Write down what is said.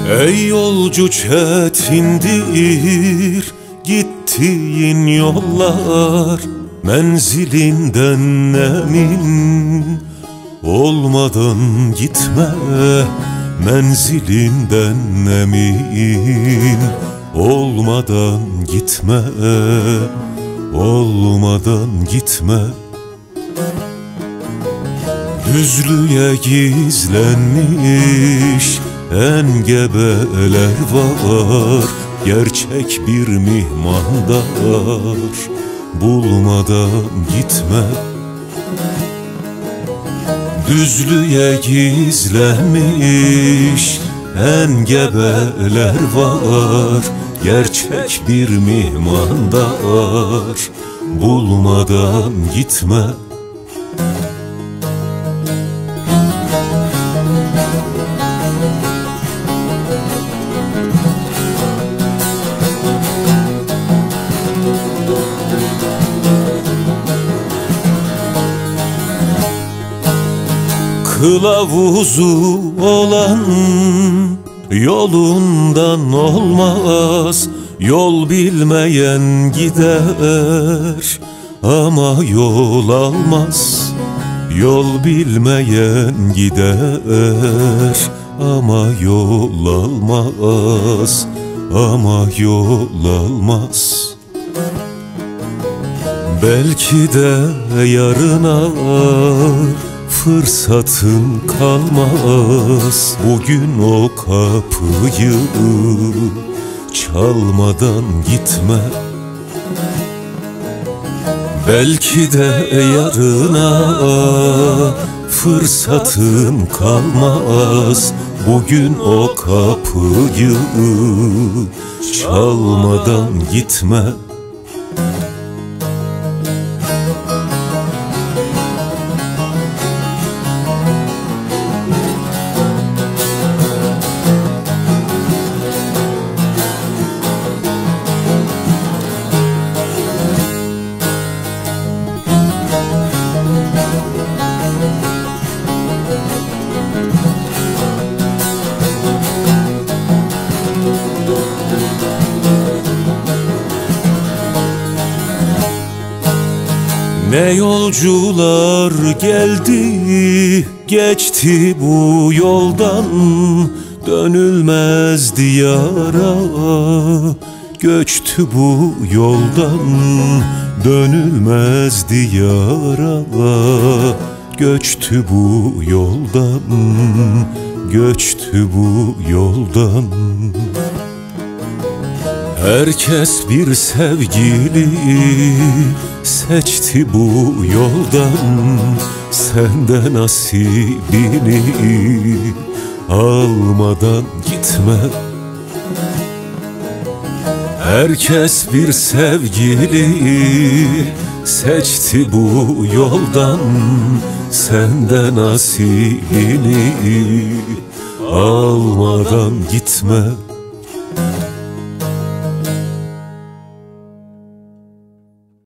Ey yolcu çetindir gittiğin yollar, menzilinden emin olmadan gitme, menzilinden emin olmadan gitme, olmadan gitme. Düzlüğe gizlenmiş engebeler var, gerçek bir mihmandar bulmadan gitme. Düzlüğe gizlenmiş engebeler var, gerçek bir mihmandar bulmadan gitme. Kılavuzu olan yolundan olmaz, yol bilmeyen gider ama yol almaz. Yol bilmeyen gider ama yol almaz, ama yol almaz. Belki de yarına fırsatın kalmaz, bugün o kapıyı çalmadan gitme. Belki de yarına fırsatın kalmaz, bugün o kapıyı çalmadan gitme. Ne yolcular geldi, geçti bu yoldan, dönülmez diyara göçtü bu yoldan, dönülmez diyara göçtü bu yoldan, göçtü bu yoldan. Herkes bir sevgili seçti bu yoldan, sen de nasibini almadan gitme. Herkes bir sevgili seçti bu yoldan, sen de nasibini almadan gitme.